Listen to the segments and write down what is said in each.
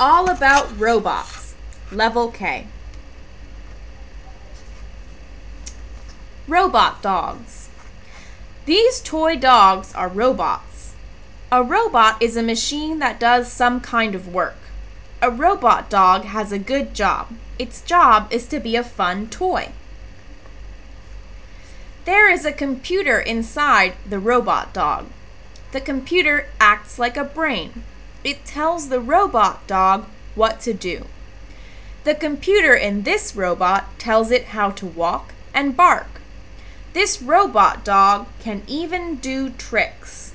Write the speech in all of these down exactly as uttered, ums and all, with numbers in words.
all about robots. Level K. Robot dogs. These toy dogs are robots. A robot is a machine that does some kind of work. A robot dog has a good job. Its job is to be a fun toy. There is a computer inside the robot dog. The computer acts like a brain. It tells the robot dog what to do. The computer in this robot tells it how to walk and bark. This robot dog can even do tricks.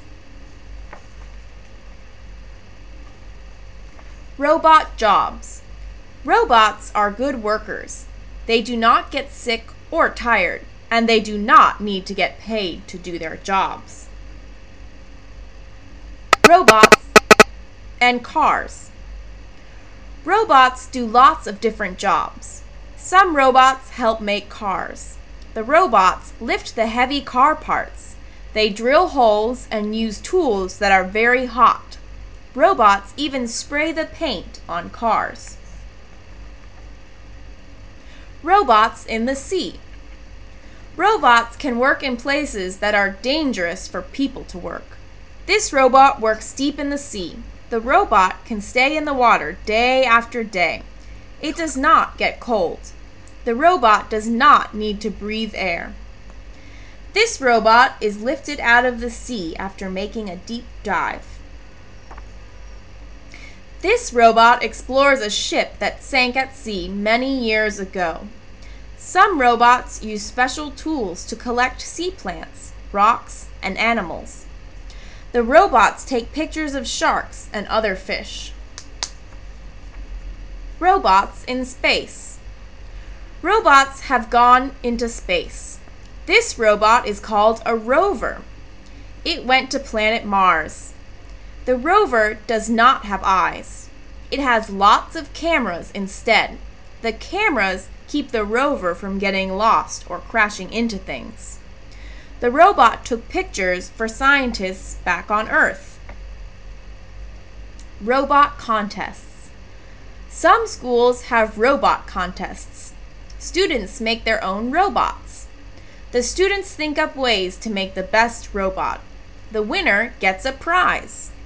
Robot jobs. Robots are good workers. They do not get sick or tired, and they do not need to get paid to do their jobs. Robots and cars. Robots do lots of different jobs. Some robots help make cars. The robots lift the heavy car parts. They drill holes and use tools that are very hot. Robots even spray the paint on cars. Robots in the sea. Robots can work in places that are dangerous for people to work. This robot works deep in the sea. The robot can stay in the water day after day. It does not get cold. The robot does not need to breathe air. This robot is lifted out of the sea after making a deep dive. This robot explores a ship that sank at sea many years ago. Some robots use special tools to collect sea plants, rocks, and animals. The robots take pictures of sharks and other fish. Robots in space. Robots have gone into space. This robot is called a rover. It went to planet Mars. The rover does not have eyes. It has lots of cameras instead. The cameras keep the rover from getting lost or crashing into things. The robot took pictures for scientists back on Earth. Robot contests. Some schools have robot contests. Students make their own robots. The students think up ways to make the best robot. The winner gets a prize.